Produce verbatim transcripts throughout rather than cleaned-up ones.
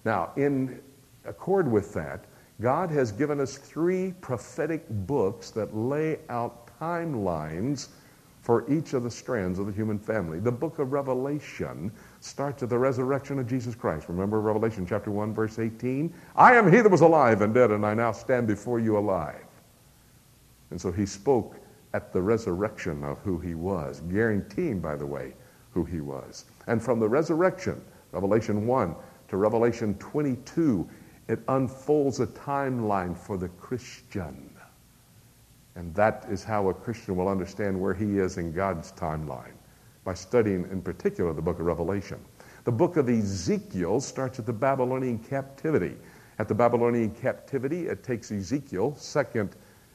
Now, in accord with that, God has given us three prophetic books that lay out timelines for each of the strands of the human family. The book of Revelation starts at the resurrection of Jesus Christ. Remember Revelation chapter one, verse eighteen? I am he that was alive and dead, and I now stand before you alive. And so he spoke at the resurrection of who he was, guaranteeing, by the way, who he was. And from the resurrection, Revelation one to Revelation twenty-two, it unfolds a timeline for the Christian. And that is how a Christian will understand where he is in God's timeline, by studying in particular the book of Revelation. The book of Ezekiel starts at the Babylonian captivity. At the Babylonian captivity, it takes Ezekiel, second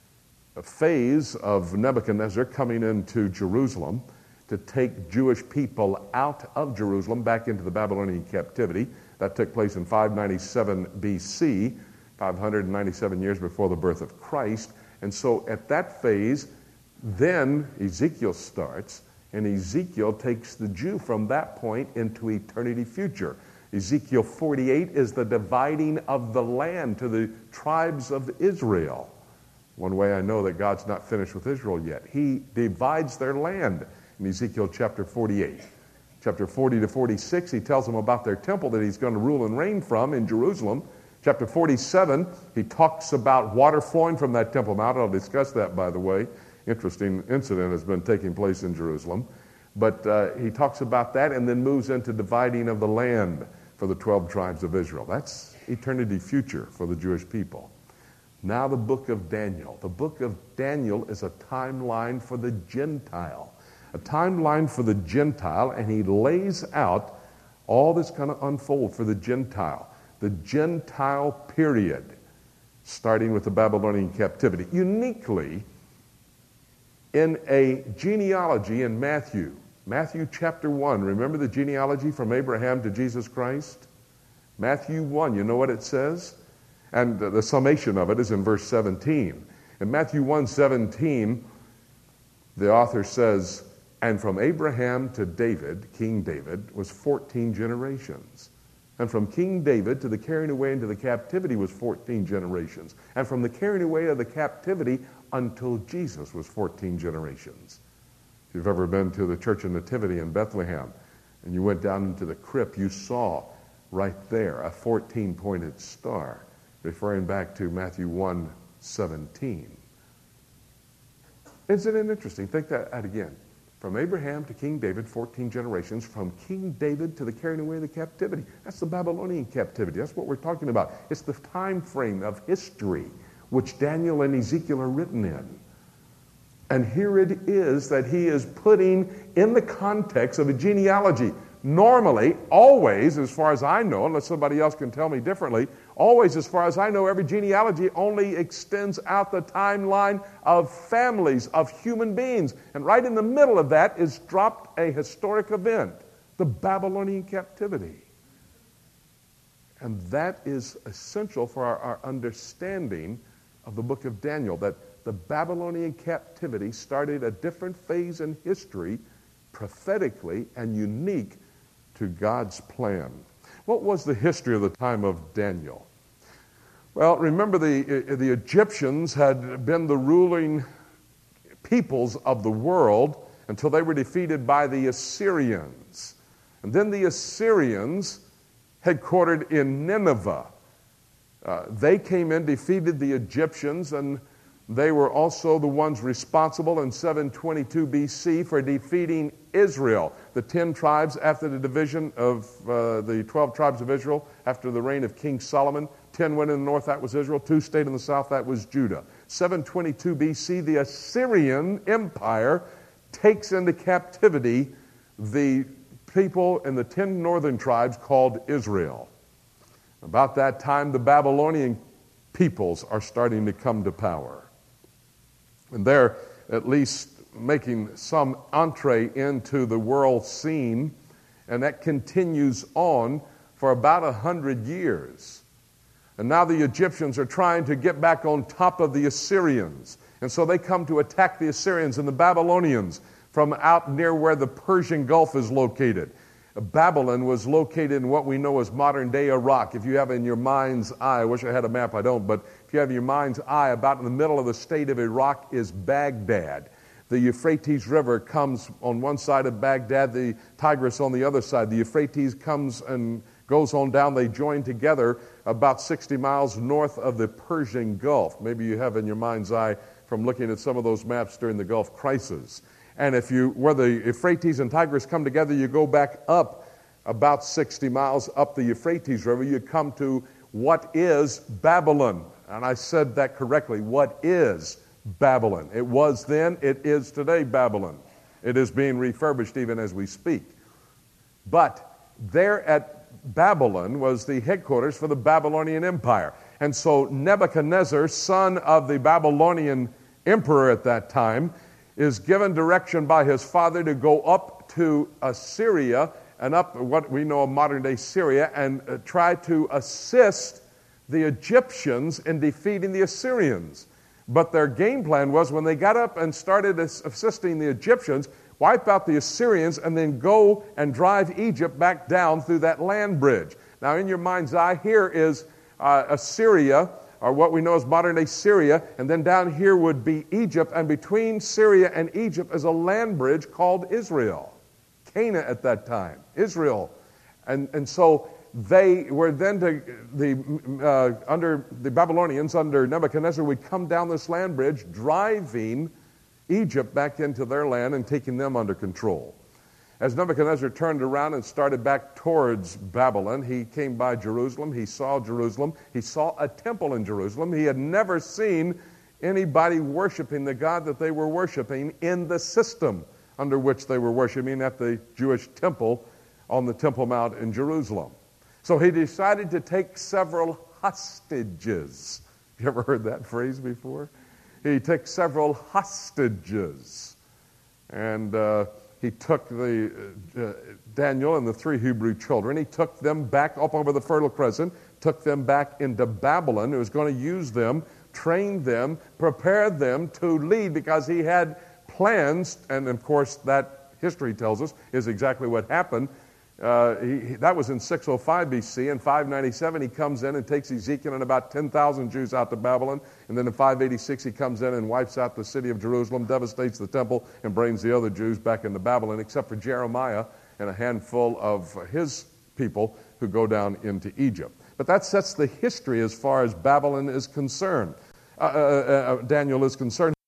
phase of Nebuchadnezzar coming into Jerusalem, to take Jewish people out of Jerusalem back into the Babylonian captivity. That took place in five ninety-seven B C, five hundred ninety-seven years before the birth of Christ. And so at that phase, then Ezekiel starts, and Ezekiel takes the Jew from that point into eternity future. Ezekiel forty-eight is the dividing of the land to the tribes of Israel. One way I know that God's not finished with Israel yet. He divides their land in Ezekiel chapter forty-eight. Chapter forty to forty-six, he tells them about their temple that he's going to rule and reign from in Jerusalem. Chapter forty-seven, he talks about water flowing from that temple mount. I'll discuss that, by the way. Interesting incident has been taking place in Jerusalem. But uh, he talks about that and then moves into dividing of the land for the twelve tribes of Israel. That's eternity future for the Jewish people. Now the book of Daniel. The book of Daniel is a timeline for the Gentile. A timeline for the Gentile, and he lays out all that's going to unfold for the Gentile. The Gentile period, starting with the Babylonian captivity. Uniquely, in a genealogy in Matthew, Matthew chapter one, remember the genealogy from Abraham to Jesus Christ? Matthew one, you know what it says? And the summation of it is in verse seventeen. In Matthew one seventeen, the author says, and from Abraham to David, King David, was fourteen generations. And from King David to the carrying away into the captivity was fourteen generations. And from the carrying away of the captivity until Jesus was fourteen generations. If you've ever been to the Church of Nativity in Bethlehem and you went down into the crypt, you saw right there a fourteen-pointed star, referring back to Matthew one seventeen. Isn't it interesting? Think that out again. From Abraham to King David, fourteen generations. From King David to the carrying away of the captivity. That's the Babylonian captivity. That's what we're talking about. It's the time frame of history which Daniel and Ezekiel are written in. And here it is that he is putting in the context of a genealogy. Normally, always, as far as I know, unless somebody else can tell me differently, always, as far as I know, every genealogy only extends out the timeline of families, of human beings. And right in the middle of that is dropped a historic event, the Babylonian captivity. And that is essential for our, our understanding of the book of Daniel, that the Babylonian captivity started a different phase in history, prophetically and unique to God's plan. What was the history of the time of Daniel? Well, remember the, the Egyptians had been the ruling peoples of the world until they were defeated by the Assyrians. And then the Assyrians, headquartered in Nineveh, uh, they came in, defeated the Egyptians, and they were also the ones responsible in seven twenty-two B C for defeating Israel, the ten tribes after the division of uh, the twelve tribes of Israel after the reign of King Solomon. Ten went in the north, that was Israel. Two stayed in the south, that was Judah. seven twenty-two B C, the Assyrian Empire takes into captivity the people in the ten northern tribes called Israel. About that time, the Babylonian peoples are starting to come to power. And they're at least making some entree into the world scene, and that continues on for about a hundred years. And now the Egyptians are trying to get back on top of the Assyrians. And so they come to attack the Assyrians and the Babylonians from out near where the Persian Gulf is located. Babylon was located in what we know as modern-day Iraq. If you have in your mind's eye, I wish I had a map, I don't, but if you have in your mind's eye, about in the middle of the state of Iraq is Baghdad. The Euphrates River comes on one side of Baghdad, the Tigris on the other side. The Euphrates comes and goes on down. They join together about sixty miles north of the Persian Gulf. Maybe you have in your mind's eye from looking at some of those maps during the Gulf crisis. And if you, where the Euphrates and Tigris come together, you go back up about sixty miles up the Euphrates River, you come to what is Babylon. And I said that correctly. What is Babylon? It was then, it is today Babylon. It is being refurbished even as we speak. But there at Babylon was the headquarters for the Babylonian Empire. And so Nebuchadnezzar, son of the Babylonian emperor at that time, is given direction by his father to go up to Assyria and up what we know of modern-day Syria and uh, try to assist the Egyptians in defeating the Assyrians. But their game plan was when they got up and started assisting the Egyptians, wipe out the Assyrians and then go and drive Egypt back down through that land bridge. Now in your mind's eye, here is uh, Assyria, or what we know as modern-day Syria, and then down here would be Egypt, and between Syria and Egypt is a land bridge called Israel. Canaan at that time, Israel. And, and so they were then to, the, uh, under the Babylonians, under Nebuchadnezzar, would come down this land bridge, driving Egypt back into their land and taking them under control. As Nebuchadnezzar turned around and started back towards Babylon, he came by Jerusalem. He saw Jerusalem. He saw a temple in Jerusalem. He had never seen anybody worshiping the God that they were worshiping in the system under which they were worshiping at the Jewish temple on the Temple Mount in Jerusalem. So he decided to take several hostages. You ever heard that phrase before? He took several hostages. And uh, he took the uh, Daniel and the three Hebrew children. He took them back up over the Fertile Crescent, took them back into Babylon. He was going to use them, train them, prepare them to lead, because he had plans, and of course that history tells us is exactly what happened. Uh, he, he, that was in six oh five B C. In five ninety-seven, he comes in and takes Ezekiel and about ten thousand Jews out to Babylon. And then in five eighty-six, he comes in and wipes out the city of Jerusalem, devastates the temple, and brings the other Jews back into Babylon, except for Jeremiah and a handful of his people who go down into Egypt. But that sets the history as far as Babylon is concerned. Uh, uh, uh, Daniel is concerned.